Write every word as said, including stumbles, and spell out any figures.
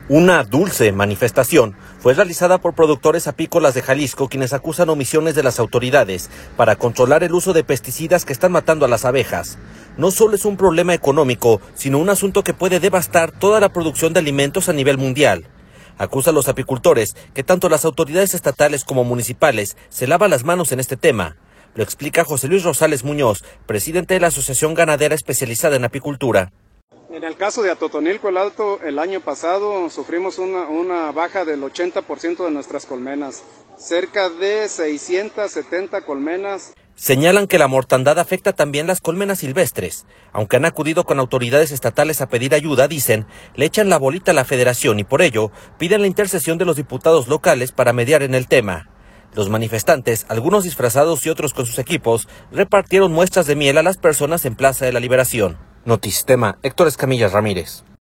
Una dulce manifestación fue realizada por productores apícolas de Jalisco, quienes acusan omisiones de las autoridades para controlar el uso de pesticidas que están matando a las abejas. No solo es un problema económico, sino un asunto que puede devastar toda la producción de alimentos a nivel mundial. Acusa a los apicultores que tanto las autoridades estatales como municipales se lavan las manos en este tema. Lo explica José Luis Rosales Muñoz, presidente de la Asociación Ganadera Especializada en Apicultura. En el caso de Atotonilco el Alto, el año pasado sufrimos una, una baja del ochenta por ciento de nuestras colmenas, cerca de seiscientas setenta colmenas. Señalan que la mortandad afecta también las colmenas silvestres. Aunque han acudido con autoridades estatales a pedir ayuda, dicen, le echan la bolita a la federación y por ello piden la intercesión de los diputados locales para mediar en el tema. Los manifestantes, algunos disfrazados y otros con sus equipos, repartieron muestras de miel a las personas en Plaza de la Liberación. Notistema, Héctor Escamilla Ramírez.